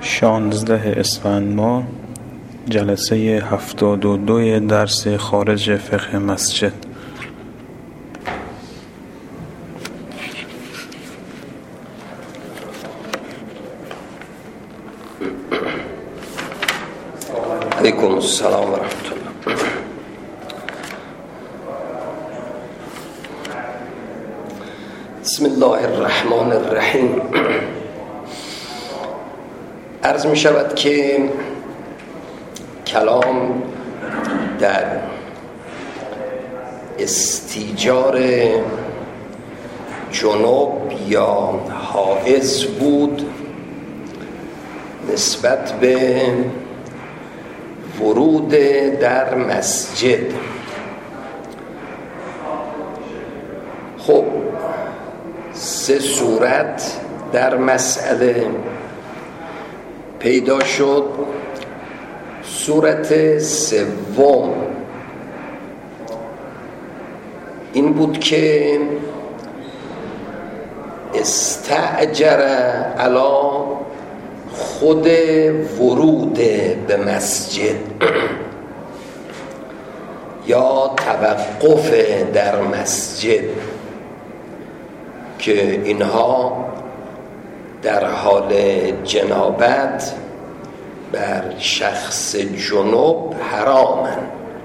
16 اسفند ماه جلسه 72 درس خارج فقه مسجد. علیکم السلام و رحمت الله. بسم الله الرحمن الرحیم. عرض می شود که کلام در استیجار جنوب یا حائض بود نسبت به ورود در مسجد. خب سه صورت در مسئله پیدا شد. صورت سوم این بود که استأجر علی خود ورود به مسجد یا توقف در مسجد که اینها در حال جنابت بر شخص جنوب حرامن.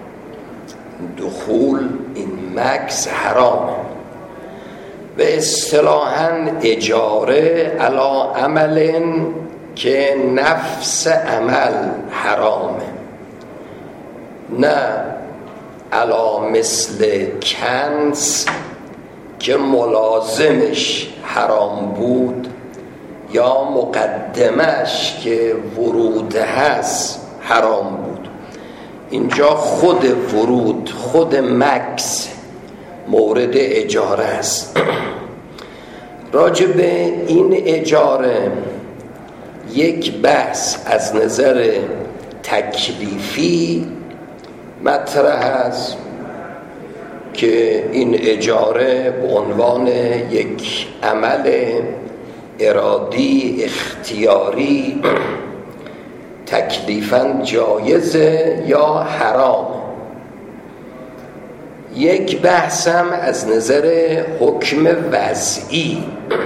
دخول این مکس حرامه و اصطلاحاً اجاره علی عمل که نفس عمل حرامه، نه علی مثل کنس که ملازمش حرام بود یا مقدمش که ورود هست حرام بود. اینجا خود ورود، خود مکس مورد اجاره است. راجع به این اجاره یک بحث از نظر تکلیفی مطرح است که این اجاره به عنوان یک عمل ارادی اختیاری تکلیفاً جایزه یا حرام. یک بحثم از نظر حکم وضعی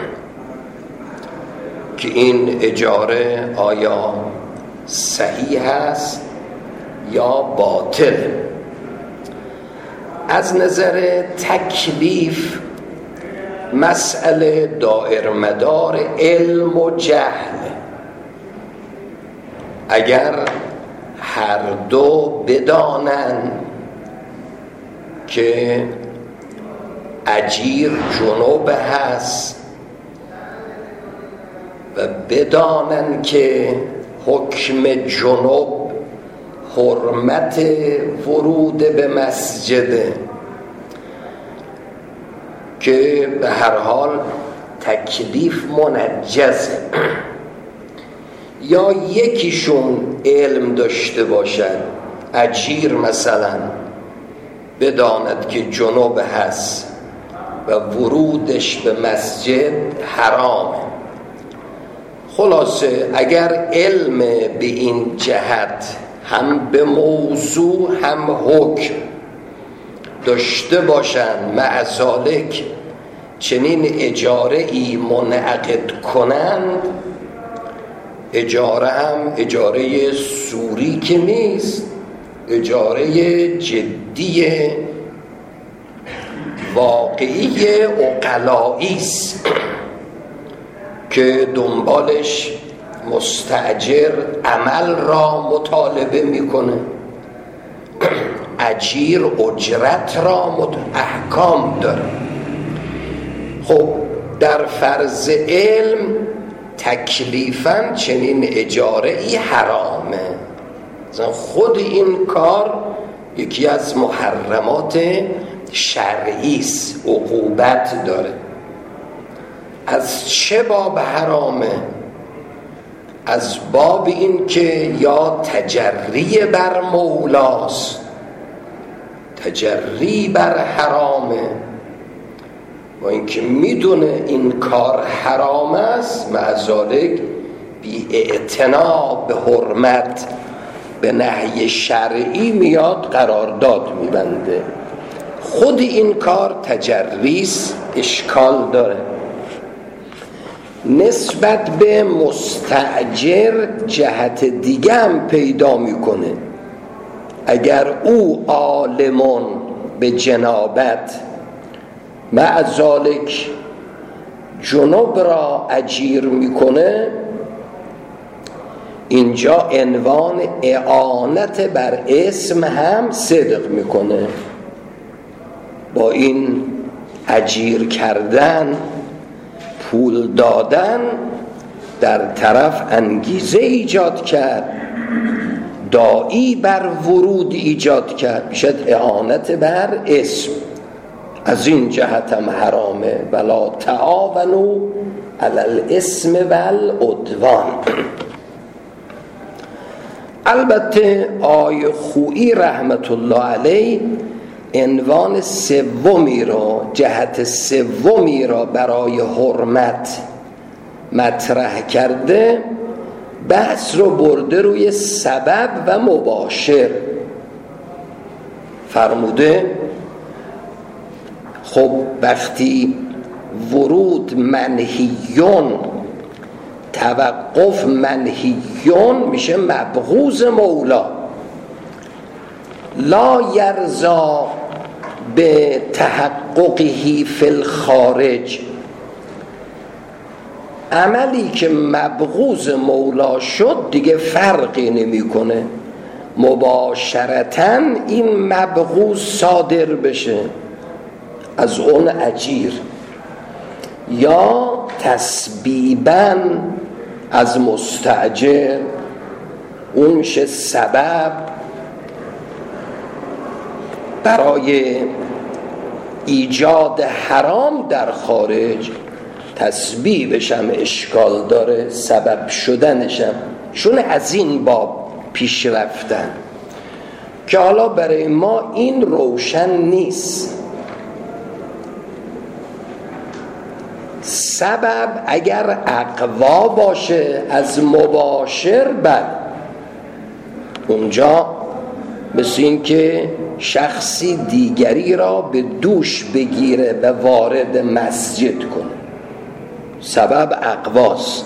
که این اجاره آیا صحیح است یا باطل. از نظر تکلیف مسئله دائر مدار علم و جهل. اگر هر دو بدانن که اجیر جنوب هست و بدانن که حکم جنوب حرمت ورود به مسجد که به هر حال تکلیف منجزه، یا یکیشون علم داشته باشد، اجیر مثلا بداند که جنوب هست و ورودش به مسجد حرامه. خلاصه اگر علم به این جهت هم به موضوع هم حکم داشته باشند، مع ذالک چنین اجاره ای منعقد کنند، اجاره هم اجاره سوری که نیست، اجاره جدی واقعی عقلایی است که دنبالش مستأجر عمل را مطالبه میکنه، اجیر اجرت را احکام داره. خب در فرض علم تکلیفاً چنین اجاره ای حرامه. خود این کار یکی از محرمات شرعی است، عقوبت داره. از چه باب حرامه؟ از باب این که یا تجری بر مولاست، تجری بر حرامه، و اینکه میدونه این کار حرام است، مع ذالک بی اعتنا به حرمت به نهی شرعی میاد قرارداد میبنده. خود این کار تجریس اشکال داره. نسبت به مستأجر جهت دیگه هم پیدا میکنه. اگر او عالمون به جنابت مع ذالک جنوب را اجیر میکنه، اینجا عنوان اعانت بر اسم هم صدق میکنه. با این اجیر کردن، پول دادن، در طرف انگیزه ایجاد کرد، داعی بر ورود ایجاد کرد، میشد اعانت بر اسم. از این جهت هم حرامه. ولا تعاونوا علی الاسم والعدوان. البته آقای خویی رحمت الله علیه عنوان سومی را، جهت سومی را برای حرمت مطرح کرده، بحث رو برده روی سبب و مباشر. فرموده خب وقتی ورود منهیون، توقف منهیون، میشه مبغوض مولا. لا یرضا به تحققه فی الخارج. عملی که مبغوض مولا شد دیگه فرقی نمیکنه مباشرتاً این مبغوض صادر بشه از اون اجیر، یا تسبیباً از مستأجر، اون میشه سبب برای ایجاد حرام در خارج. تسبیبش هم اشکال داره، سبب شدنش هم، چون از این باب پیش رفتن که حالا برای ما این روشن نیست. سبب اگر اقوا باشه از مباشر، بد اونجا مثل این که شخصی دیگری را به دوش بگیره و وارد مسجد کنه، سبب اقواست.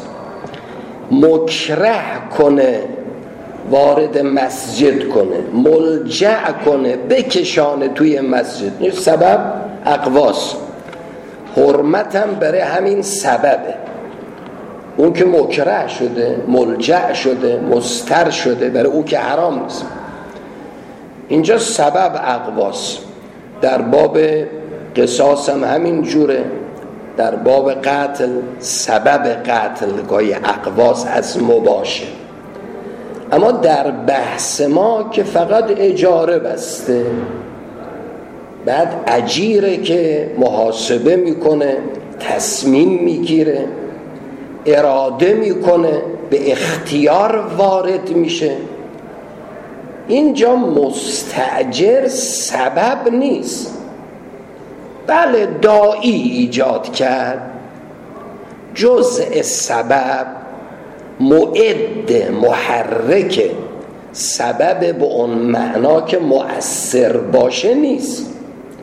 مکره کنه وارد مسجد کنه، ملجأ کنه بکشانه توی مسجد، این سبب اقواست. حرمت هم برای همین سببه. اون که مکره شده، ملجأ شده، مستر شده، برای اون که حرام نیست. اینجا سبب اقواست. در باب قصاص هم همین جوره. در باب قتل سبب قتل گاهی اقواس از مباشر. اما در بحث ما که فقط اجاره بسته، بعد اجیره که محاسبه میکنه، تصمیم میگیره، اراده میکنه، به اختیار وارد میشه، اینجا مستأجر سبب نیست. بله داعی ایجاد کرد، جزء سبب، معد محرک سبب به اون معنا که مؤثر باشه نیست.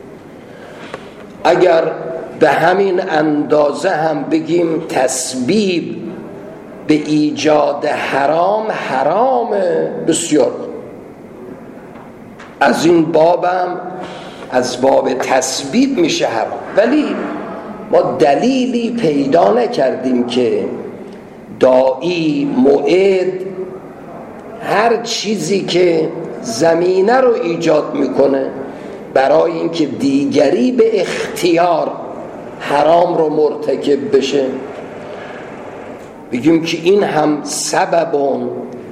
اگر به همین اندازه هم بگیم تسبیب به ایجاد حرام، حرامه بسیار. از این بابم از باب تسبیب میشه حرام، ولی ما دلیلی پیدا نکردیم که داعی، معد، هر چیزی که زمینه رو ایجاد میکنه برای اینکه دیگری به اختیار حرام رو مرتکب بشه، بگیم که این هم سببون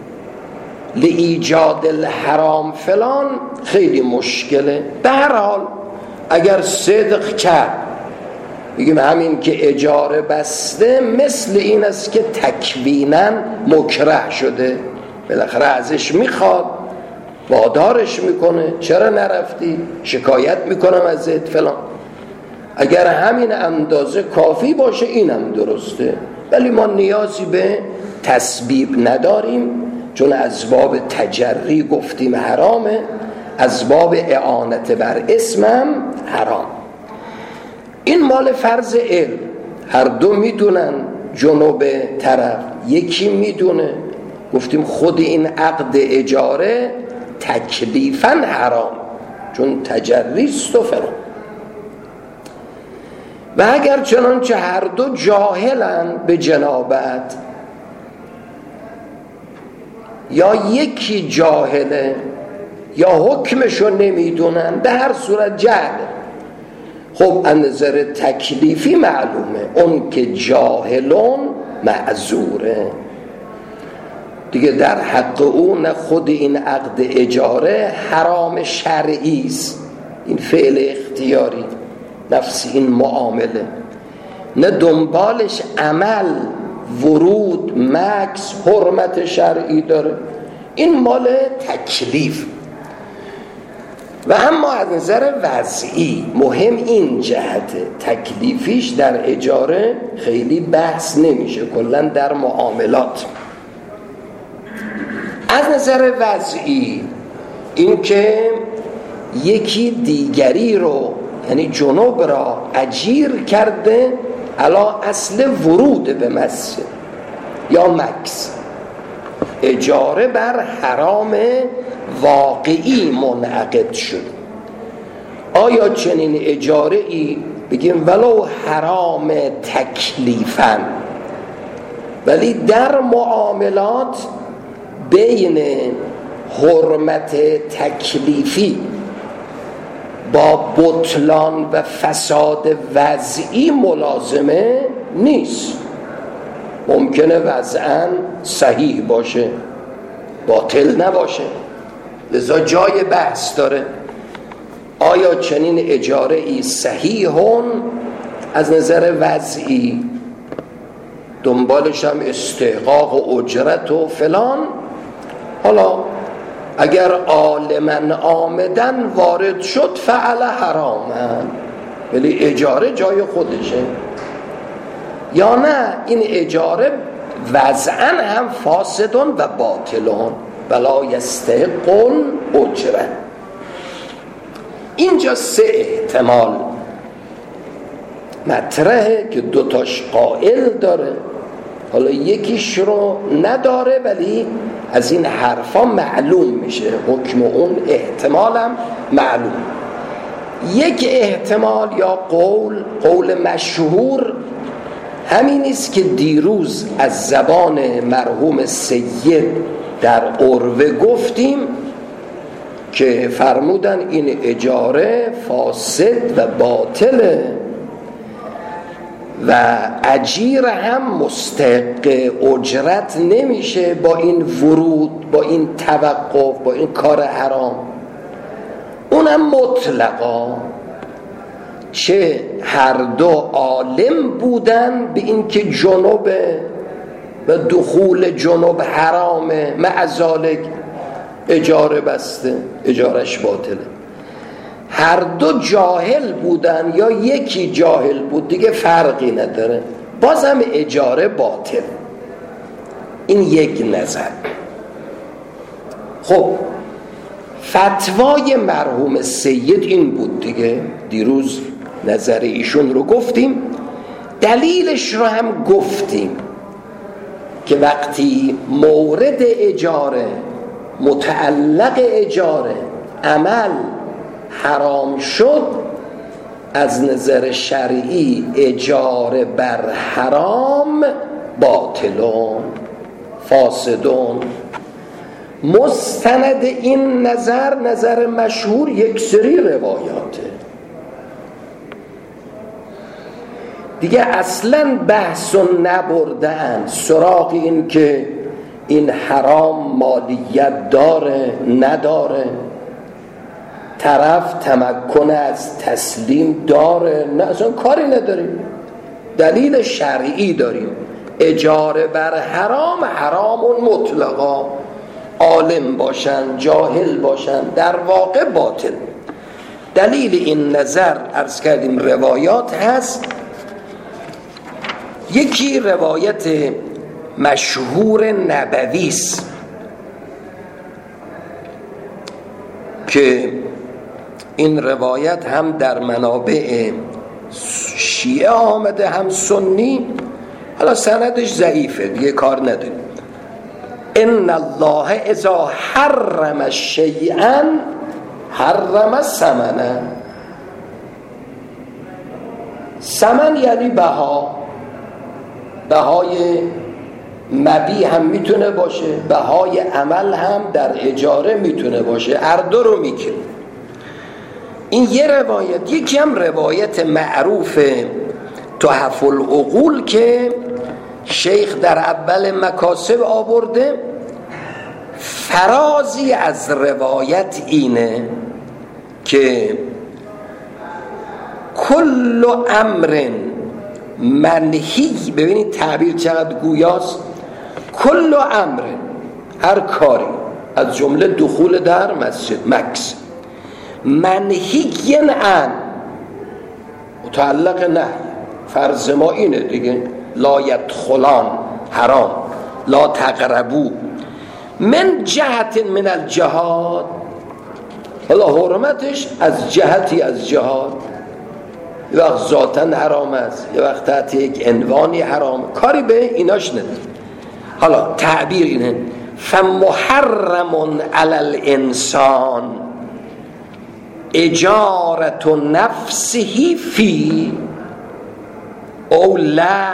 لایجاد الحرام فلان، خیلی مشکله. به هر حال اگر صدق کرد، بگیم همین که اجاره بسته مثل این است که تکویناً مکره شده، بالاخره ازش میخواد، وادارش میکنه، چرا نرفتی، شکایت میکنم ازت فلان. اگر همین اندازه کافی باشه اینم درسته. ولی ما نیازی به تسبیب نداریم، چون از باب تجری گفتیم حرامه، از باب اعانت بر اسمم حرام. این مال فرض علم، هر دو میدونن جنوب طرف، یکی میدونه. گفتیم خود این عقد اجاره تکلیفاً حرام، چون تجریست و فلان. و اگر چنانچه هر دو جاهلن به جنابت، یا یکی جاهله یا حکمشو نمیدونن، به هر صورت جهله. خب از نظر تکلیفی معلومه اون که جاهلون معذوره دیگه. در حق او نه خود این عقد اجاره حرام شرعی است، این فعل اختیاری نفس این معامله، نه دنبالش عمل، ورود، مکس، حرمت شرعی داره، این مال تکلیف. و اما از نظر وضعی مهم این جهت، تکلیفیش در اجاره خیلی بحث نمیشه، کلا در معاملات. از نظر وضعی این که یکی دیگری رو، یعنی جنوب را اجیر کرده علا اصل ورود به مسجد یا مکس، اجاره بر حرام واقعی منعقد شد. آیا چنین اجاره ای بگیم ولو حرام تکلیفاً، ولی در معاملات بین حرمت تکلیفی با بطلان و فساد وضعی ملازمه نیست. ممکنه وضعاً صحیح باشه، باطل نباشه، لذا جای بحث داره. آیا چنین اجاره ای صحیحون از نظر وضعی، دنبالش هم استحقاق و اجرت و فلان؟ حالا اگر عالماً آمدن وارد شد فعل حرامن، ولی اجاره جای خودشه. یا نه این اجاره وضعاً هم فاسدون و باطلون ولا یستحقون اجره. اینجا سه احتمال مطرحه که دوتاش قائل داره، حالا یکیش رو نداره ولی از این حرفا معلوم میشه حکم اون احتمالم معلوم. یک احتمال یا قول مشهور همین است که دیروز از زبان مرحوم سید در عروه گفتیم که فرمودن این اجاره فاسد و باطله و اجیر هم مستحق اجرت نمیشه با این ورود، با این توقف، با این کار حرام. اونم مطلقا، چه هر دو عالم بودن به این که جنوبه و دخول جنوب حرامه، معذالک اجاره بسته، اجارش باطله. هر دو جاهل بودن یا یکی جاهل بود، دیگه فرقی نداره، بازم اجاره باطل. این یک نظر. خب فتوای مرحوم سید این بود دیگه، دیروز نظر ایشون رو گفتیم، دلیلش رو هم گفتیم که وقتی مورد اجاره، متعلق اجاره، عمل حرام شد، از نظر شرعی اجاره بر حرام باطلون فاسدون. مستند این نظر مشهور یک سری روایاته دیگه، اصلا بحث نبردن سراغ این که این حرام مالیت داره نداره، طرف تمکن از تسلیم داره نه، اصلا کاری نداریم، دلیل شرعی داریم. اجاره بر حرام، حرامون مطلقا، عالم باشن جاهل باشن، در واقع باطل. دلیل این نظر عرض کردیم روایات هست. یکی روایت مشهور نبوی است که این روایت هم در منابع شیعه آمده هم سنی، حالا سندش ضعیفه دیگه کار نداریم. ان الله اذا حرم شیئا حرم ثمنه. ثمن یعنی بها، بهای مبی هم میتونه باشه، بهای عمل هم در اجاره میتونه باشه، هر دو رو میگه. این یه روایت. یکی هم روایت معروف تحف العقول که شیخ در اول مکاسب آورده. فرازی از روایت اینه که کل امر منهی، ببینید تعبیر چقدر گویاست، کل امر، هر کاری از جمله دخول در مسجد مکس، منهی عن، متعلق نهی، فرض ما اینه دیگه، لا یدخلان حرام، لا تقربو، من جهت من الجهاد، حالا حرمتش از جهتی از جهاد، یه وقت ذاتاً حرام است، یه وقت تحت یک عنوانی حرام، کاری به ایناش نداره. حالا تعبیر اینه فمحرم علی الانسان اجارت نفسه فی او لا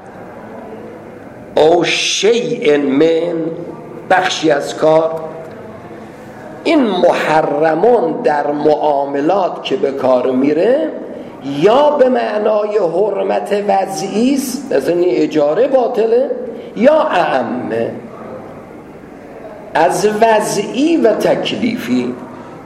او شیء من، بخشی از کار. این محرمون در معاملات که به کار میره یا به معنای حرمت وضعی است، مثلا اجاره باطله، یا اعمه از وضعی و تکلیفی.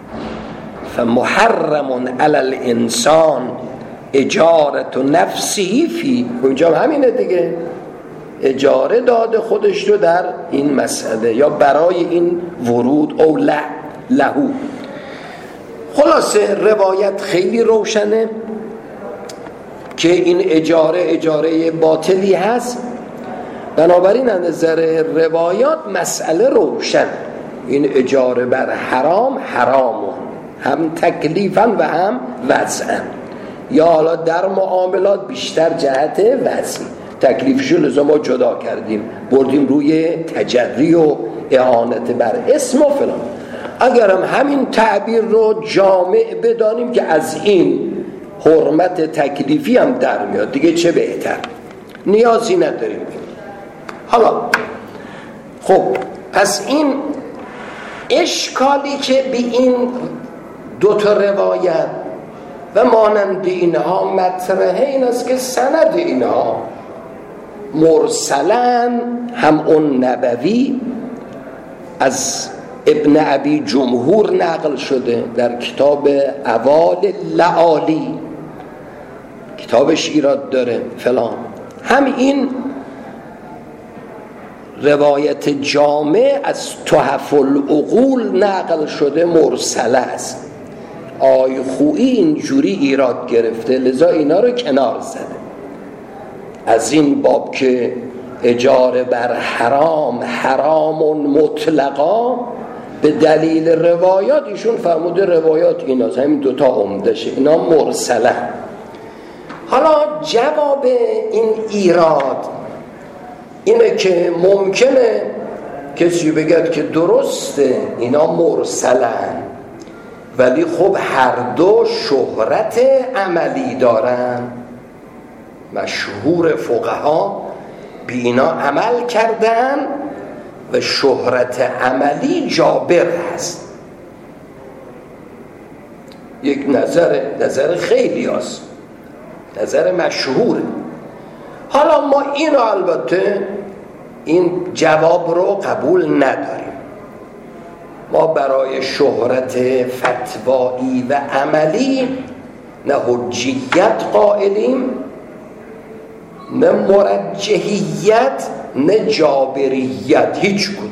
فمحرم علی الانسان اجارت نفسه فی، اونجا همینه دیگه، اجاره داده خودش رو در این مسئله یا برای این ورود او لهو. خلاصه روایت خیلی روشنه که این اجاره باطلی هست. بنابراین از نظر روایات مسئله روشن، این اجاره بر حرام حرامه، هم تکلیفاً و هم وضعاً، یا حالا در معاملات بیشتر جهت وضعی، تکلیفشو لذا ما جدا کردیم، بردیم روی تجری و اعانت بر اسم و فلان. اگرم همین تعبیر رو جامع بدانیم که از این حرمت تکلیفی هم در میاد دیگه، چه بهتر، نیازی نداریم. حالا خب پس این اشکالی که به این دوتا روایت و مانند اینها مطرحه این است که سند اینها مرسلن، هم اون نبوی از ابن ابی جمهور نقل شده در کتاب اوال لعالی، کتابش ایراد داره فلان، هم این روایت جامع از تحف العقول نقل شده مرسله است. آی خویی اینجوری ایراد گرفته، لذا اینا رو کنار زده. از این باب که اجاره بر حرام حرام مطلقا، به دلیل روایات ایشون فرموده روایات ایناست، همین دوتا عمدشه، اینا مرسله. حالا جواب این ایراد اینه که ممکنه کسی بگه که درسته اینا مرسلن، ولی خب هر دو شهرت عملی دارن، مشهور فقها بی اینا عمل کردن و شهرت عملی جابر هست. یک نظر خیلی هست، نظر مشهوره. حالا ما اینو البته این جواب رو قبول نداریم. ما برای شهرت فتوایی و عملی نه حجیت قائلیم، نه مرجحیت، نه جابریت، هیچ کدوم.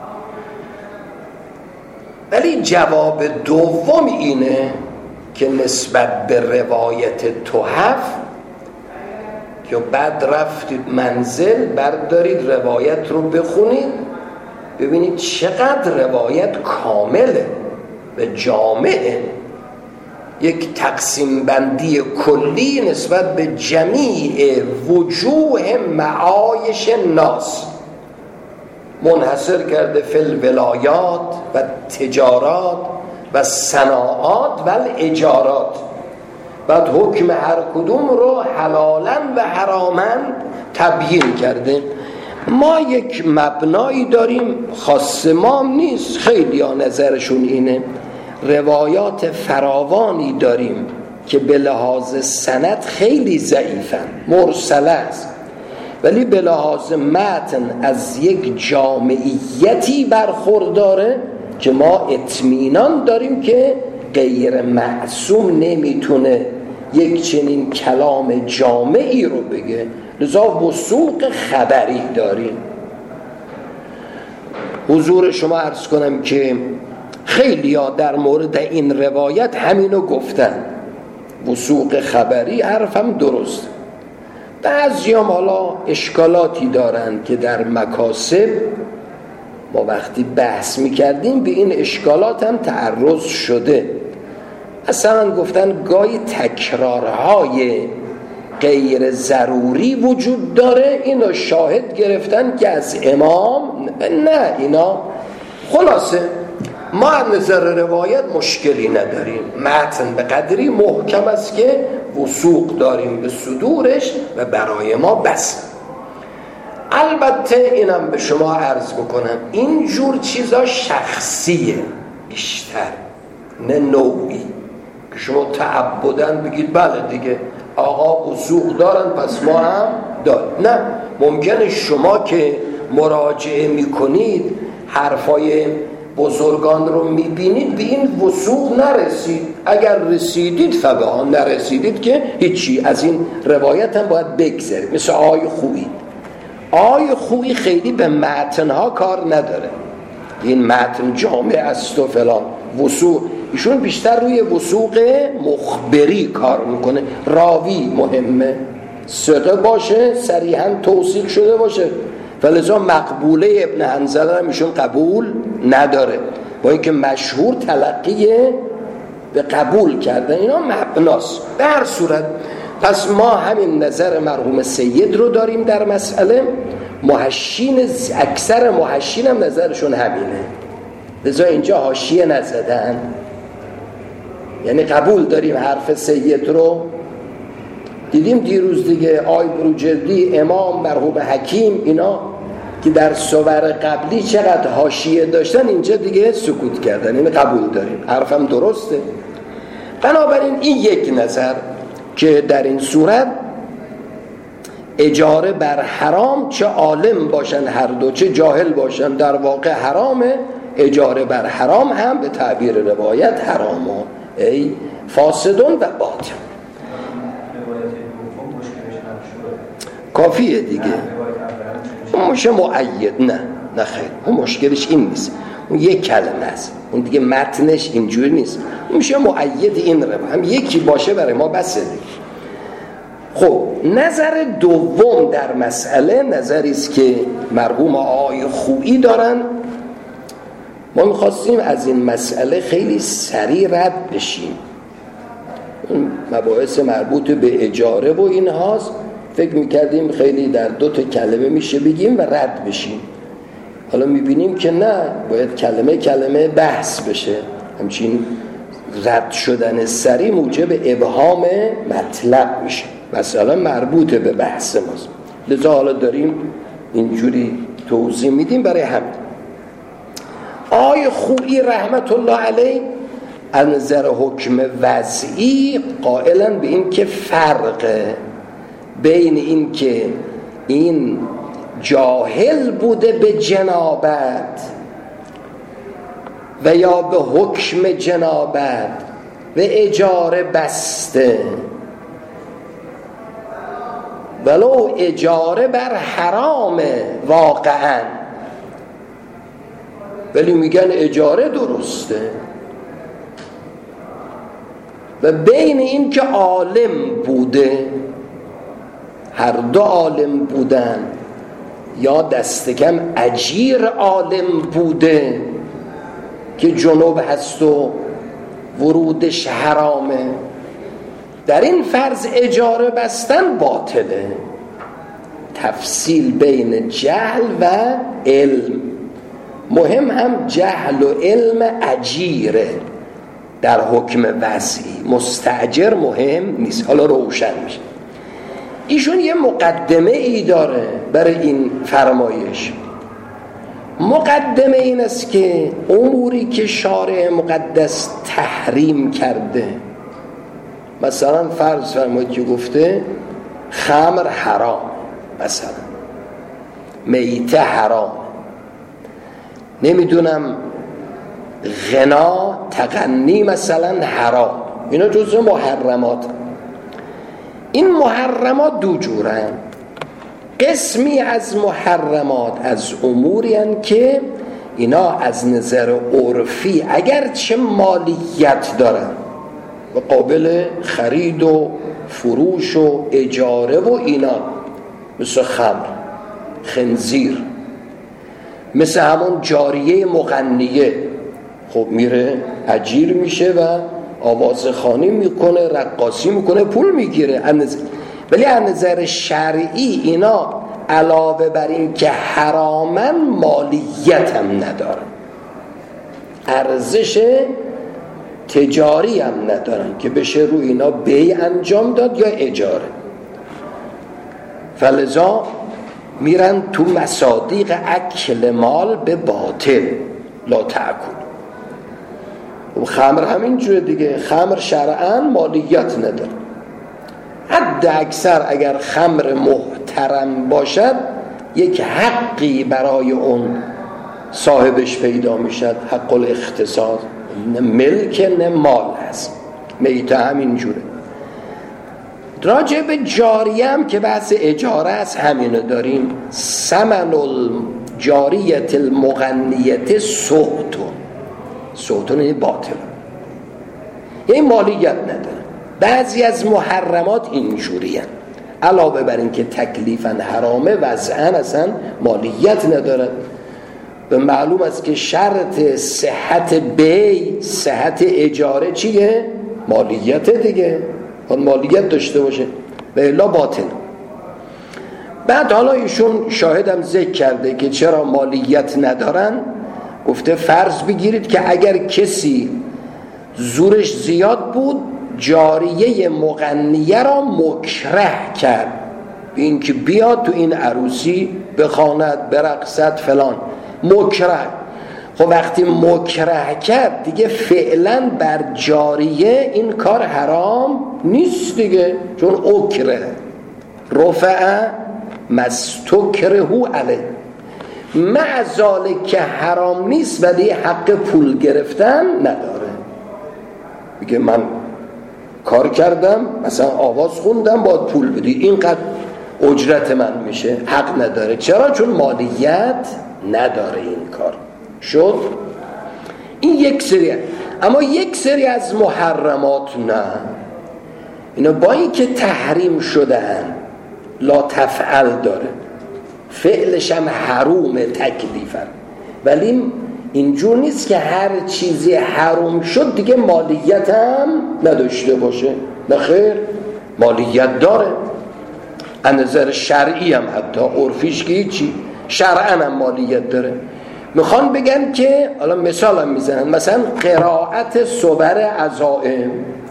ولی جواب دوم اینه که نسبت به روایت تحف که بعد رفتید منزل بردارید روایت رو بخونید، ببینید چقدر روایت کامله و جامعه، یک تقسیم بندی کلی نسبت به جمیع وجوه معایش الناس، منحصر کرده فی الولایات و تجارات و صناعات و الاجارات. بعد حکم هر کدوم رو حلالا و حراما تبیین کرده. ما یک مبنایی داریم، خاص ما نیست، خیلی ها نظرشون اینه، روایات فراوانی داریم که به لحاظ سند خیلی ضعیفن، مرسله است، ولی به لحاظ متن از یک جامعیتی برخورداره که ما اطمینان داریم که غیر معصوم نمیتونه یک چنین کلام جامعی رو بگه. لذا وثوق خبری داریم. حضور شما عرض کنم که خیلی ها در مورد این روایت همینو گفتن، وثوق خبری، حرفم درست. بعضی هم حالا اشکالاتی دارن که در مکاسب ما وقتی بحث میکردیم به این اشکالات هم تعرض شده. اصلا گفتن گاهی تکرارهای غیر ضروری وجود داره، اینو شاهد گرفتن که از امام نه اینا. خلاصه ما از نظر روایت مشکلی نداریم، متن به قدری محکم است که وثوق داریم به صدورش و برای ما بس. البته اینم به شما عرض بکنم این جور چیزا شخصیه بیشتر، نه نوعی که شما تعبدن بگید بله دیگه آقا وثوق دارن پس ما هم داریم. نه، ممکنه شما که مراجعه میکنید حرفای بزرگان رو میبینید به این وثوق نرسید، اگر رسیدید فبها، نرسیدید که هیچی، از این روایت هم باید بگذارید. مثل آی خویی، آی خویی خیلی به متنها کار نداره، این متن جامع است و فلان، وثوق ایشون بیشتر روی وثوق مخبری کار میکنه. راوی مهمه، ثقه باشه، صریحا توثیق شده باشه، فلذا مقبوله ابن حنظله هم ایشون قبول نداره، با اینکه مشهور تلقی به قبول کردن اینا مبناست. به هر صورت پس ما همین نظر مرحوم سید رو داریم در مسئله. محشین، اکثر محشین هم نظرشون همینه، لذا اینجا حاشیه نزدن، یعنی قبول داریم حرف سید رو. دیدیم دیروز دیگه آی بروجردی، امام، مرحوم حکیم، اینا که در صور قبلی چقدر حاشیه داشتن اینجا دیگه سکوت کردن، یعنی قبول داریم، حرفم درسته. بنابراین این یک نظر که در این صورت اجاره بر حرام، چه عالم باشن هر دو چه جاهل باشن، در واقع حرامه. اجاره بر حرام هم به تعبیر روایت حرامه، ای فاسدون و باطل. کافیه دیگه، اون میشه مؤید. نه خیر، اون مشکلش این نیست، اون یک کلمه است، اون دیگه متنش اینجوری نیست، اون میشه مؤید. این رو هم یکی باشه برای ما بسه دیگه. خب نظر دوم در مسئله نظری است که مرحوم آقای خویی دارن. ما می‌خواستیم از این مسئله خیلی سریع رد بشیم، مباحث مربوط به اجاره و اینهاست، فکر میکردیم خیلی در 2 کلمه میشه بگیم و رد بشیم. حالا میبینیم که نه، باید کلمه بحث بشه. همچین رد شدن سریع موجب ابهام مطلب میشه، مثلا مربوط به بحث ماست، لذا حالا داریم اینجوری توضیح میدیم برای همین. آقای خویی رحمت الله علیه از نظر حکم وضعی قائلن به این که فرق بین این که این جاهل بوده به جنابت و یا به حکم جنابت و اجاره بسته، ولو اجاره بر حرام واقعا، ولی میگن اجاره درسته. و بین این که عالم بوده، هر دو عالم بودن یا دست کم اجیر عالم بوده که جنوب هست و ورودش حرامه، در این فرض اجاره بستن باطله. تفصیل بین جهل و علم مهم، هم جهل و علم اجیره در حکم وضعی، مستاجر مهم نیست. حالا روشن میشه. ایشون یه مقدمه ای داره برای این فرمایش. مقدمه این است که اموری که شارع مقدس تحریم کرده، مثلا فرض فرمایید که گفته خمر حرام، مثلا میته حرام، نمیدونم غنا تغنی مثلا حرام، اینا جزء محرمات. این محرمات دو جورن. قسمی از محرمات از اموری هستند که اینا از نظر عرفی اگرچه مالیت دارن و قابل خرید و فروش و اجاره و اینا، مثل خمر، خنزیر، مثل همون جاریه مغنیه، خب میره اجیر میشه و آوازخوانی میکنه، رقاصی میکنه، پول میگیره. ولی از نظر شرعی اینا علاوه بر این که حرامن مالیت هم ندارن، ارزش تجاری هم ندارن که بشه رو اینا بیع انجام داد یا اجاره. فلذا میرن تو مصادیق اکل مال به باطل، لا تأکل. و خمر همین جوره دیگه، خمر شرعاً مالیت نداره. حد اکثر اگر خمر محترم باشد یک حقی برای اون صاحبش پیدا میشد، حق الاختصاص، نه ملک نه مال هست. میته همین جوره. راجع به جاریه هم که بحث اجاره است همینو داریم. ثمن الجاریت المغنیت سهتون این باطل، یعنی مالیت نداره. بعضی از محرمات اینجوری هستند، علاوه بر این که تکلیفاً حرامه وضعاً اصلا مالیت نداره. به معلوم است که شرط صحت بیع، صحت اجاره چیه؟ مالیت دیگه، اون مالیت داشته باشه و الا باطل. بعد حالا ایشون شاهدم ذکر کرده که چرا مالیت ندارن. گفته فرض بگیرید که اگر کسی زورش زیاد بود جاریه مغنیه را مکره کرد، این که بیاد تو این عروسی بخواند، برقصد، فلان، مکره. خب وقتی مکره کرد دیگه فعلا بر جاریه این کار حرام نیست دیگه، چون اکره رفع مستکره علیه، مع ذالک که حرام نیست ولی حق پول گرفتن نداره. میگه من کار کردم، مثلا آواز خوندم، باید پول بدی، اینقدر اجرت من میشه، حق نداره. چرا؟ چون مالیت نداره این کار. شد این یک سری. اما یک سری از محرمات نه، اینا با این که تحریم شدن لا تفعل داره، فعلش هم حروم تکلیفن، ولی اینجور نیست که هر چیزی حروم شد دیگه مالیت هم نداشته باشه. نه خیر، مالیت داره از نظر شرعی هم، حتی عرفیش که هیچی، شرعاً هم مالیت داره. میخوان بگن که حالا مثال هم میزنن، مثلا قرائت صور عزائم،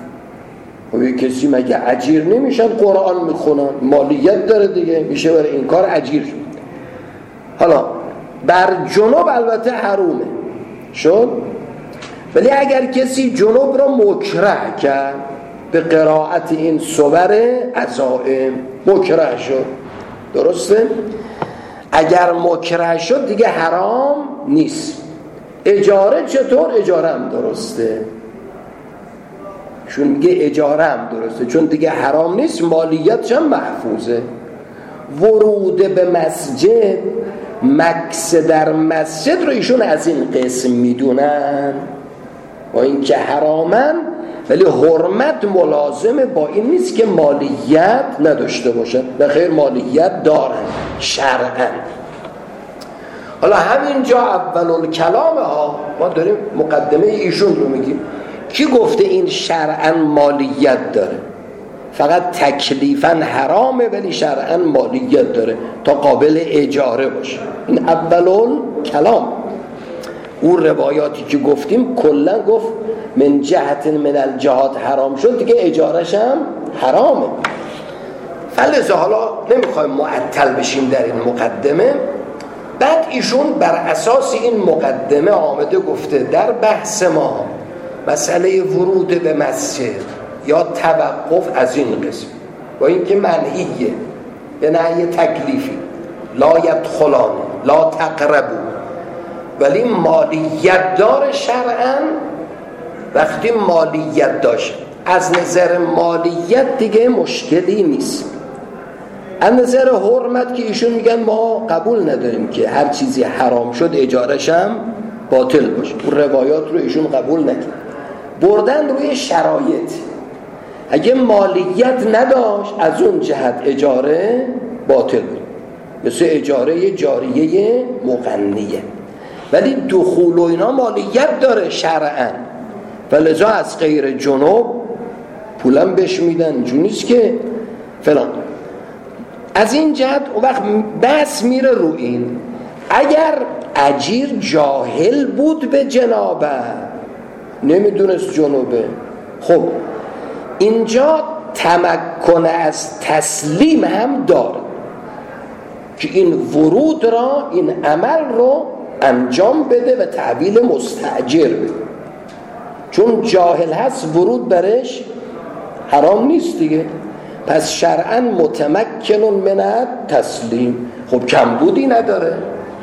و یک کسی مگه اجیر نمیشن قرآن میخونن؟ مالیت داره دیگه، میشه برای این کار اجیر شد. حالا بر جنوب البته حرومه شد، ولی اگر کسی جنوب را مکره کرد به قرائت این صور عزائم، مکره شد، درسته؟ اگر مکره شد دیگه حرام نیست. اجاره چطور؟ اجاره هم درسته، چون میگه اجاره هم درسته، چون دیگه حرام نیست، مالیتش هم محفوظه. ورود به مسجد، مکث در مسجد رو ایشون از این قسم میدونن، و این که حرامن ولی حرمت ملازم با این نیست که مالیت نداشته باشن. نه خیر، مالیت دارن شرعاً. حالا همینجا اول کلام ها ما داریم مقدمه ایشون رو میگیم. کی گفته این شرعاً مالیت داره؟ فقط تکلیفاً حرامه ولی شرعاً مالیت داره تا قابل اجاره باشه. این اول کلام. اون روایاتی که گفتیم کلا گفت من جهت من الجهات حرام شد، دیگه اجارش هم حرامه. فلذا حالا نمیخوایم معطل بشیم در این مقدمه. بعد ایشون بر اساس این مقدمه آمده گفته در بحث ما مسئله ورود به مسجد یا توقف از این قسم با اینکه منهیه به نهی تکلیفی، لا یدخلان لا تقربو، ولی مالیت دار شرعاً. وقتی مالیت داشت از نظر مالیت دیگه مشکلی نیست. از نظر حرمت که ایشون میگن ما قبول نداریم که هر چیزی حرام شد اجارش هم باطل باشه. اون روایات رو ایشون قبول نکرد، بردن روی شرایط. اگه مالیت نداشت از اون جهت اجاره باطل بود، مثل اجاره جاریه مغنیه. ولی دخول و اینا مالیت داره شرعاً، فلذا از غیر جنوب پولم بهش میدن، اینجوری نیست که فلان. از این جهت اون وقت بس میره رو این اگر اجیر جاهل بود به جنابه، نمیدونست جنوبه، خب اینجا تمکن از تسلیم هم داره که این ورود را، این عمل رو انجام بده و تحویل مستأجر بده. چون جاهل هست ورود برش حرام نیست دیگه، پس شرعاً متمکن من تسلیم. خب کمبودی نداره،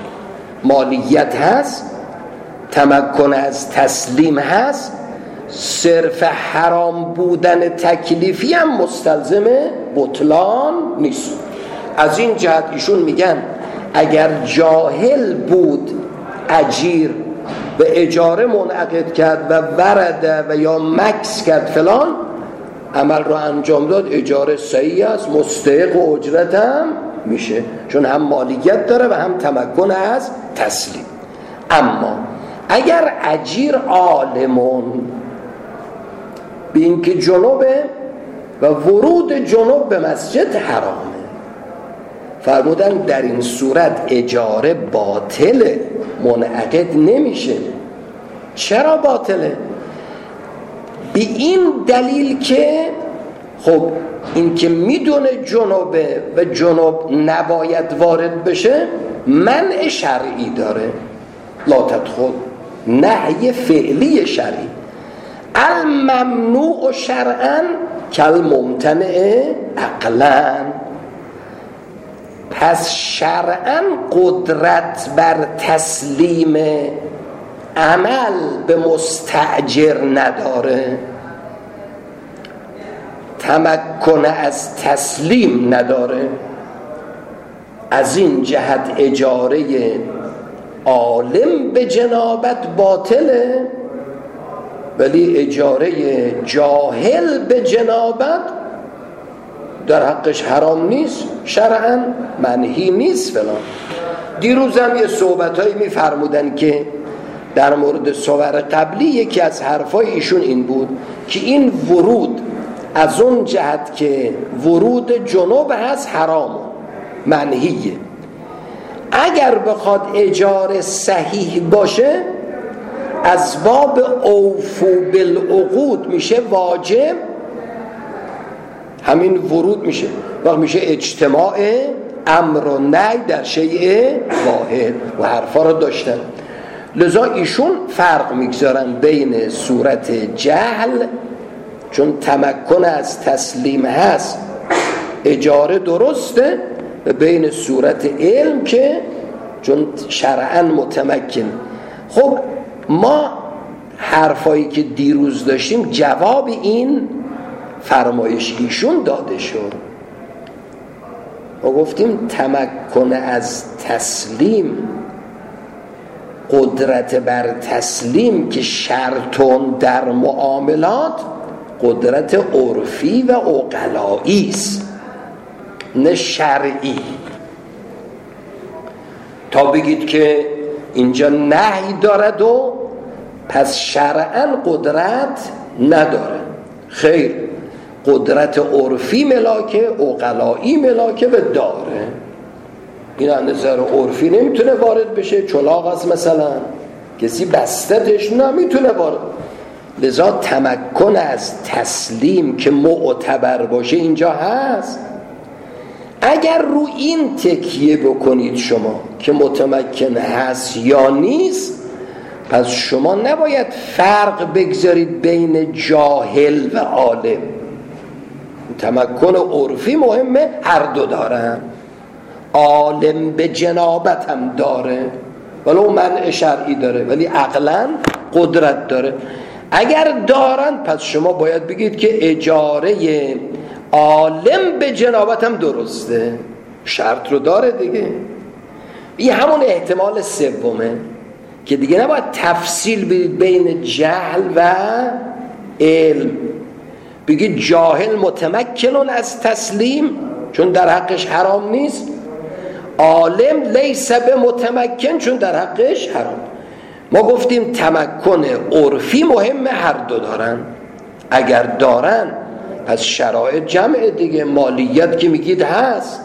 مالیت هست، تمکن از تسلیم هست، صرف حرام بودن تکلیفی هم مستلزم بطلان نیست. از این جهت ایشون میگن اگر جاهل بود اجیر و اجاره منعقد کرد و ورده و یا مکس کرد فلان، عمل رو انجام داد، اجاره صحیح است، مستحق و اجرت هم میشه، چون هم مالیت داره و هم تمکن از تسلیم. اما اگر اجیر عالمون به اینکه جنوبه و ورود جنوب به مسجد حرامه، فرمودن در این صورت اجاره باطله، منعقد نمیشه. چرا باطله؟ به این دلیل که خب این که میدونه جنوبه و جنوب نباید وارد بشه منع شرعی داره، لا تدخل، نهی فعلی شرعی. الممنوع شرعاً کالممتنع عقلاً. پس شرعاً قدرت بر تسلیم عمل به مستأجر نداره، تمکن از تسلیم نداره. از این جهت اجاره عالم به جنابت باطله، ولی اجاره جاهل به جنابت در حقش حرام نیست، شرعاً منهی نیست فلان. دیروز هم یه صحبتایی می‌فرمودن که در مورد صور قبلی یکی از حرفای ایشون این بود که این ورود از اون جهت که ورود جنوب هست حرام منهیه. اگر بخواد اجاره صحیح باشه از باب اوفو بالعقود میشه واجب، همین ورود میشه، وقت میشه اجتماع امر و نهی در شیء واحد و حرفا رو داشتن. لذا ایشون فرق میگذارن بین صورت جهل، چون تمکن از تسلیم هست اجاره درسته، و بین صورت علم که چون شرعاً متمکن. خب ما حرفایی که دیروز داشتیم جواب این فرمایش ایشون داده شد. ما گفتیم تمکن از تسلیم، قدرت بر تسلیم که شرطون در معاملات قدرت عرفی و عقلایی است نه شرعی. تا بگید که اینجا نهی دارد و پس شرعاً قدرت نداره، خیر، قدرت عرفی ملاکه، عقلایی ملاکه و داره. این از نظر عرفی نمیتونه وارد بشه، چلاق هست مثلا کسی بستتش نمیتونه وارد. لذا تمکن از تسلیم که معتبر باشه اینجا هست. اگر رو این تکیه بکنید شما که متمکن هست یا نیست، پس شما نباید فرق بگذارید بین جاهل و عالم. تمکن عرفی مهمه، هر دو دارن. عالم به جنابت هم داره ولو منع شرعی داره، ولی عقلا قدرت داره. اگر دارن پس شما باید بگید که اجاره عالم به جنابت هم درسته، شرط رو داره دیگه. این همون احتمال سومه که دیگه نباید تفصیل بدید بین جهل و علم. بگید جاهل متمکنون از تسلیم چون در حقش حرام نیست، عالم لیس به متمکن چون در حقش حرام. ما گفتیم تمکن عرفی مهمه، هر دو دارن. اگر دارن پس شرایط جمع دیگه، مالیت که میگید هست،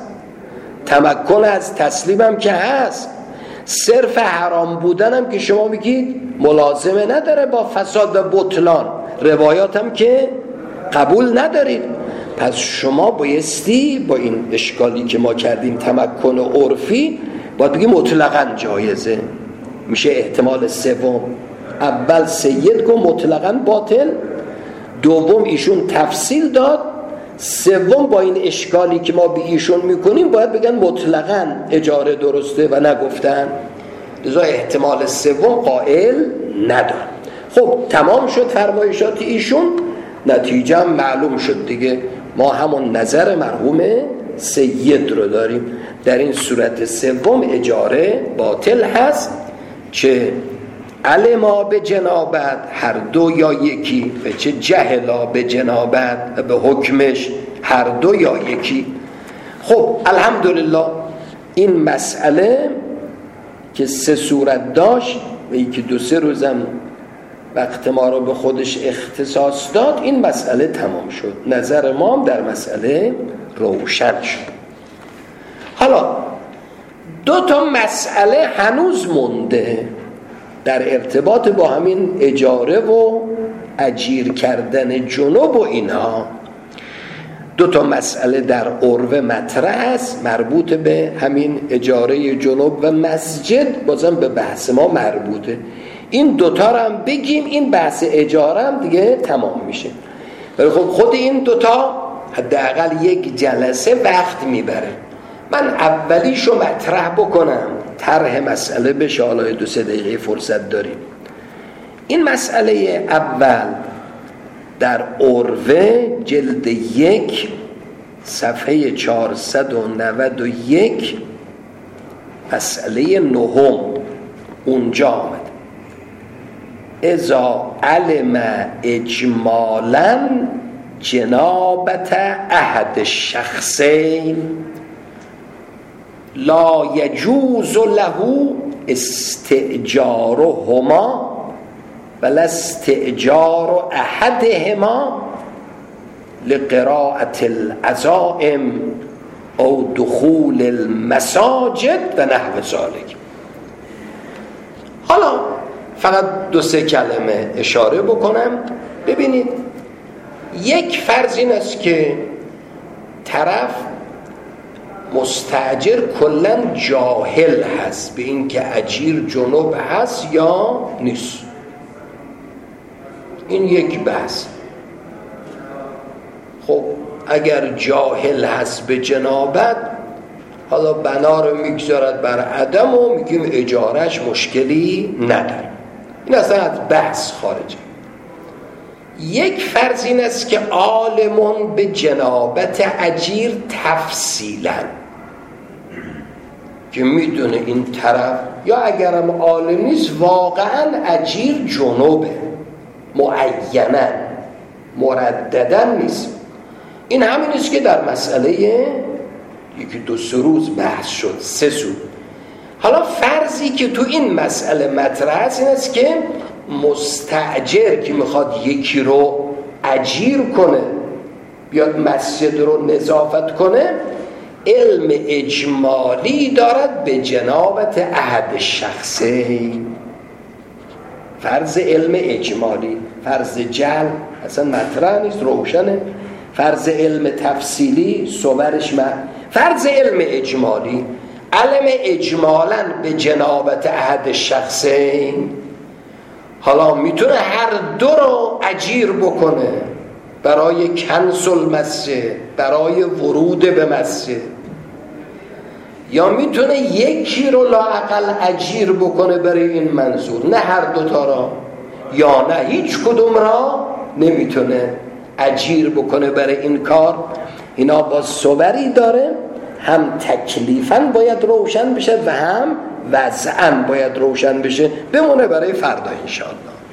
تمکن از تسلیم هم که هست، صرف حرام بودن هم که شما میگید ملازمه نداره با فساد و بطلان، روایات هم که قبول ندارید. پس شما بایستی با این اشکالی که ما کردیم تمکن عرفی باید بگی مطلقاً جایزه، میشه احتمال سوم. اول سید گفت مطلقاً باطل، دوم ایشون تفصیل داد، سوم با این اشکالی که ما به ایشون میکنیم باید بگن مطلقاً اجاره درسته و نگفتن، لذا احتمال سوم قائل ندار. خب تمام شد فرمایشات ایشون، نتیجه هم معلوم شد دیگه. ما همون نظر مرحوم سید رو داریم. در این صورت سوم اجاره باطل هست چه علما به جنابت هر دو یا یکی، و چه جهلا به جنابت به حکمش هر دو یا یکی. خب الحمدلله این مسئله که سه صورت داشت و یکی دو سه روزم وقت ما رو به خودش اختصاص داد، این مسئله تمام شد. نظر ما هم در مسئله روشن شد. حالا دو تا مسئله هنوز مونده در ارتباط با همین اجاره و اجیر کردن جنوب و اینها. دو تا مسئله در عرف مطرح است مربوط به همین اجاره جنوب و مسجد، بازم به بحث ما مربوطه. این دوتا رو هم بگیم، این بحث اجاره هم دیگه تمام میشه. ولی خب خود این دوتا حداقل یک جلسه وقت میبره. من اولیشو مطرح بکنم، طرح مسئله بشه، حالا 2-3 دقیقه فرصت داریم. این مسئله اول در عروه جلد 1 صفحه 491 مسئله 9 اونجا آمد. اذا علم اجمالا جنابت احد الشخصین لا یجوز له استئجارهما بل استئجار احدهما لقراءة العزائم او دخول المساجد و نحو ذلك. حالا فقط 2-3 کلمه اشاره بکنم. ببینید، یک فرض این است که طرف مستاجر کلن جاهل هست به این که اجیر جنوب هست یا نیست. این یک بحث. خب اگر جاهل هست به جنابت، حالا بنا رو میگذارد بر عدم و میگیم اجارش مشکلی نداره، این اصلا از بحث خارجه. یک فرض این است که عالمون به جنابت اجیر تفصیلا، که میدونه این طرف، یا اگرم عالم نیست واقعا اجیر جنوبه معینن، مرددن نیست. این همین است که در مسئله یکی 2-3 روز بحث شد، 3 سو. حالا فرضی که تو این مسئله مطرح است این است که مستأجر که میخواد یکی رو اجیر کنه بیاد مسجد رو نظافت کنه، علم اجمالی دارد به جنابت احد شخصین. فرض علم اجمالی، فرض جل اصلا مطرح نیست، روشنه. فرض علم تفصیلی صورش فرض علم اجمالی، علم اجمالا به جنابت احد شخصین. حالا میتونه هر دو رو اجیر بکنه برای کنسل مسجد، برای ورود به مسجد، یا میتونه یکی رو لااقل اجیر بکنه برای این منظور، نه هر دوتا را، یا نه هیچ کدوم را نمیتونه اجیر بکنه برای این کار. اینا با صوری داره، هم تکلیفاً باید روشن بشه و هم وضعاً باید روشن بشه. بمونه برای فردا انشاءالله.